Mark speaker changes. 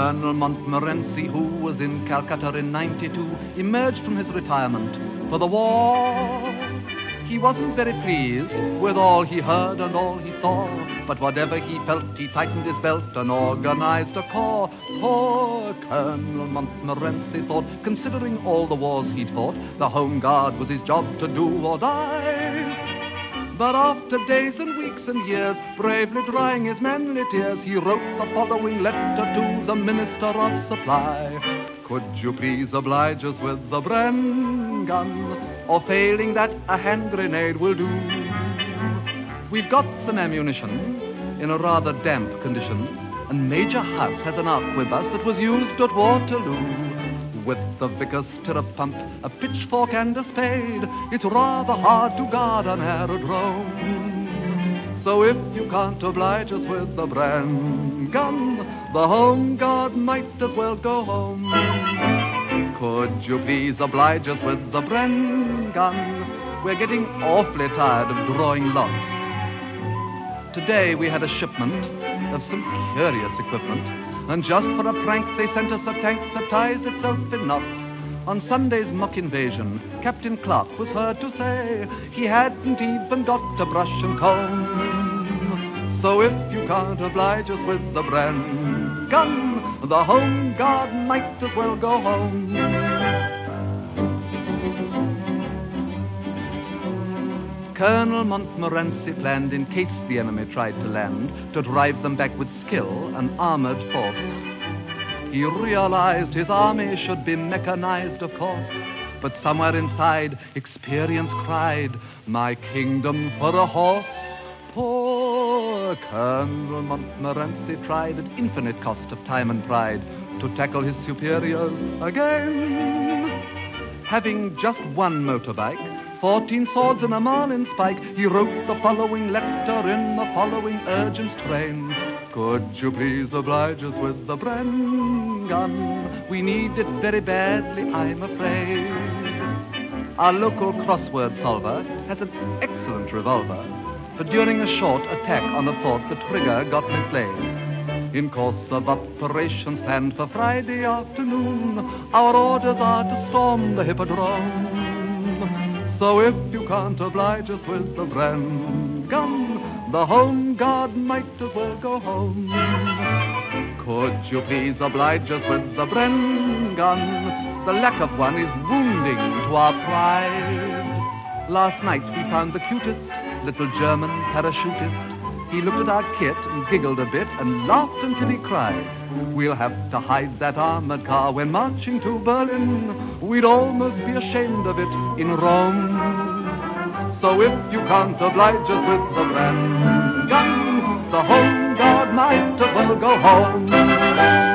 Speaker 1: Colonel Montmorency, who was in Calcutta in '92, emerged from his retirement for the war. He wasn't very pleased with all he heard and all he saw, but whatever he felt, he tightened his belt and organized a corps. Poor Colonel Montmorency thought, considering all the wars he'd fought, the Home Guard was his job to do or die. But after days and weeks and years, bravely drying his manly tears, he wrote the following letter to the Minister of Supply. Could you please oblige us with the Bren gun, or failing that, a hand grenade will do? We've got some ammunition in a rather damp condition, and Major Huss has an arquebus that was used at Waterloo. With the vicar's stirrup pump, a pitchfork and a spade, it's rather hard to guard an aerodrome. So if you can't oblige us with the Bren gun, the Home Guard might as well go home. Could you please oblige us with the Bren gun? We're getting awfully tired of drawing lots. Today we had a shipment of some curious equipment, and just for a prank they sent us a tank that ties itself in knots. On Sunday's mock invasion, Captain Clark was heard to say he hadn't even got a brush and comb. So if you can't oblige us with the Bren gun, the Home Guard might as well go home. Colonel Montmorency planned, in case the enemy tried to land, to drive them back with skill and armored force. He realized his army should be mechanized, of course, but somewhere inside, experience cried, my kingdom for a horse. Poor Colonel Montmorency tried, at infinite cost of time and pride, to tackle his superiors again. Having just one motorbike, 14 swords and a marlinspike, he wrote the following letter in the following urgent strain. Could you please oblige us with the Bren gun? We need it very badly, I'm afraid. Our local crossword solver has an excellent revolver, but during a short attack on the fort, the trigger got mislaid. In course of operations planned for Friday afternoon, our orders are to storm the Hippodrome. So if you can't oblige us with the Bren gun, the Home Guard might as well go home. Could you please oblige us with the Bren gun? The lack of one is wounding to our pride. Last night we found the cutest little German parachutist. He looked at our kit and giggled a bit and laughed until he cried. We'll have to hide that armored car when marching to Berlin. We'd almost be ashamed of it in Rome. So if you can't oblige us with the Bren gun, the Home Guard might as well go home.